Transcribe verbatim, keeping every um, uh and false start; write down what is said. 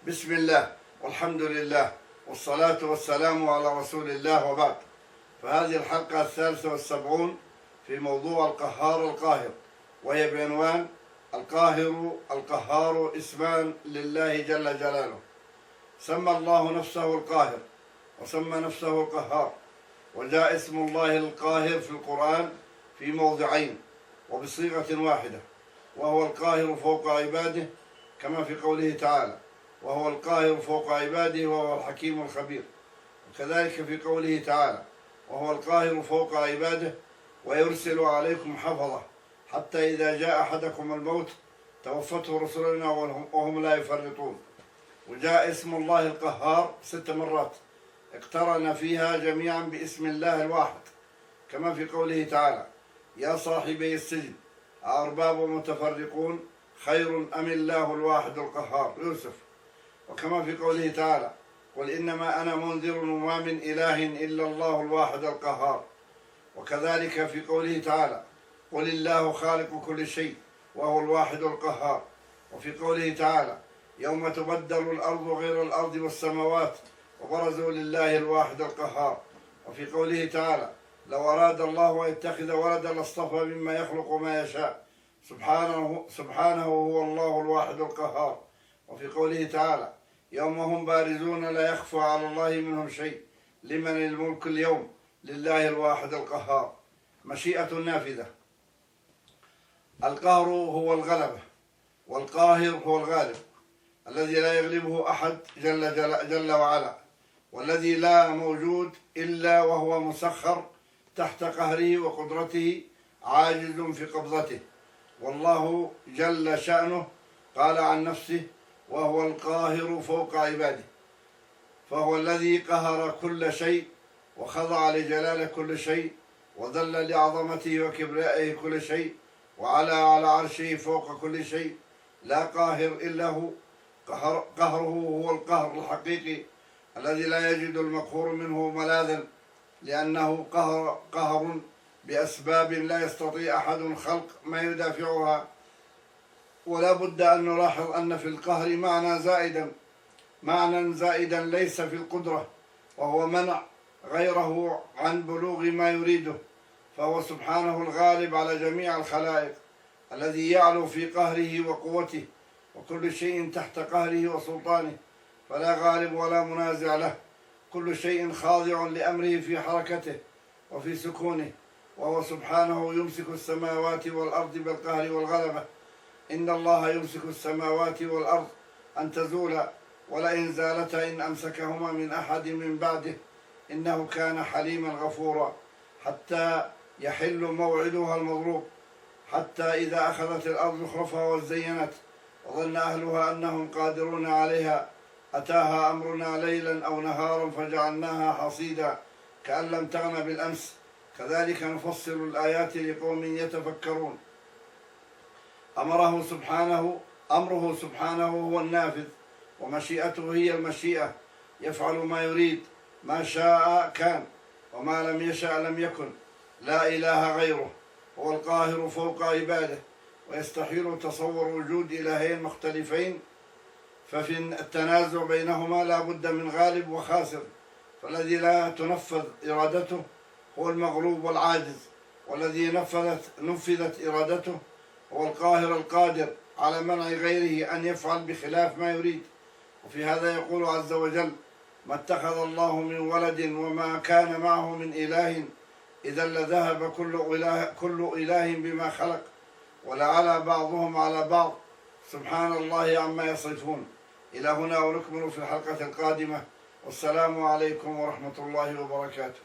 بسم الله والحمد لله والصلاة والسلام على رسول الله، وبعد. فهذه الحلقة الثالثة والسبعون في موضوع القهار القاهر، وهي بعنوان القاهر القهار اسمان لله جل جلاله. سمى الله نفسه القاهر وسمى نفسه القهار، وجاء اسم الله القاهر في القرآن في موضعين وبصيغة واحدة، وهو القاهر فوق عباده كما في قوله تعالى: وهو القاهر فوق عباده وهو الحكيم الخبير. وكذلك في قوله تعالى: وهو القاهر فوق عباده ويرسل عليكم حفظه حتى إذا جاء أحدكم الموت توفته رسلنا وهم لا يفرطون. وجاء اسم الله القهار ست مرات اقترن فيها جميعا باسم الله الواحد، كما في قوله تعالى: يا صاحبي السجن أأرباب متفرقون خير أم الله الواحد القهار، يوسف. وكما في قوله تعالى: قل إنما أنا منذر وما من إله إلا الله الواحد القهار. وكذلك في قوله تعالى: قل الله خالق كل شيء وهو الواحد القهار. وفي قوله تعالى: يوم تبدل الأرض غير الأرض والسماوات وبرزوا لله الواحد القهار. وفي قوله تعالى: لو أراد الله أن يتخذ ولدا لاصطفى مما يخلق ما يشاء سبحانه سبحانه هو الله الواحد القهار. وفي قوله تعالى: يوم هم بارزون لا يخفى على الله منهم شيء لمن الملك اليوم لله الواحد القهار. مشيئة نافذة. القهر هو الغلبة، والقاهر هو الغالب الذي لا يغلبه أحد جل, جل, جل وعلا، والذي لا موجود إلا وهو مسخر تحت قهره وقدرته، عاجز في قبضته. والله جل شأنه قال عن نفسه: وهو القاهر فوق عباده، فهو الذي قهر كل شيء وخضع لجلال كل شيء وذل لعظمته وكبرائه كل شيء وعلى على عرشه فوق كل شيء، لا قاهر إلا هو. قهر قهره هو القهر الحقيقي الذي لا يجد المقهور منه ملاذا، لأنه قهر قهر بأسباب لا يستطيع أحد خلق ما يدافعها. ولا بد أن نلاحظ أن في القهر معنى زائدا معنى زائدا ليس في القدرة، وهو منع غيره عن بلوغ ما يريده. فهو سبحانه الغالب على جميع الخلائق، الذي يعلو في قهره وقوته، وكل شيء تحت قهره وسلطانه، فلا غالب ولا منازع له. كل شيء خاضع لأمره في حركته وفي سكونه، وهو سبحانه يمسك السماوات والأرض بالقهر والغلبة. إن الله يمسك السماوات والأرض أن تزولا ولئن زالتا إن أمسكهما من أحد من بعده إنه كان حليما غفورا. حتى يحل موعدها المضروب، حتى إذا أخذت الأرض زخرفها وزينت وظن أهلها أنهم قادرون عليها أتاها أمرنا ليلا أو نهارا فجعلناها حصيدا كأن لم تغن بالأمس كذلك نفصل الآيات لقوم يتفكرون. أمره سبحانه أمره سبحانه هو النافذ، ومشيئته هي المشيئة، يفعل ما يريد، ما شاء كان وما لم يشأ لم يكن، لا إله غيره. هو القاهر فوق عباده، ويستحيل تصور وجود إلهين مختلفين، ففي التنازع بينهما لا بد من غالب وخاسر. فالذي لا تنفذ إرادته هو المغلوب والعاجز، والذي نفذت نفذت إرادته هو القاهر القادر على منع غيره أن يفعل بخلاف ما يريد. وفي هذا يقول عز وجل: ما اتخذ الله من ولد وما كان معه من إله إذا لذهب كل إله, كل إله بما خلق ولعلى بعضهم على بعض سبحان الله عما يصفون. إلى هنا ونكمل في الحلقة القادمة، والسلام عليكم ورحمة الله وبركاته.